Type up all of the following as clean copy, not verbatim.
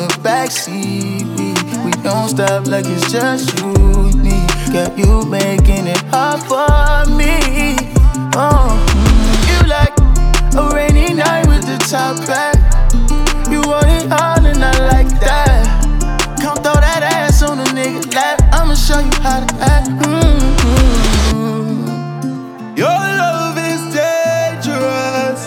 the backseat. We don't stop like it's just you and me. Got you making it hard for me. You like a rainy night with the top back. You want it all and I like that. Come throw that ass on a nigga lap. I'ma show you how to act. Your love is dangerous.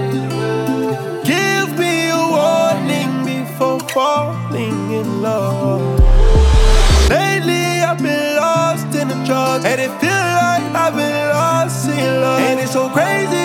Give me a warning before falling in love. Lately I've been lost in the drugs, and it feel like I've been lost in love. And it's so crazy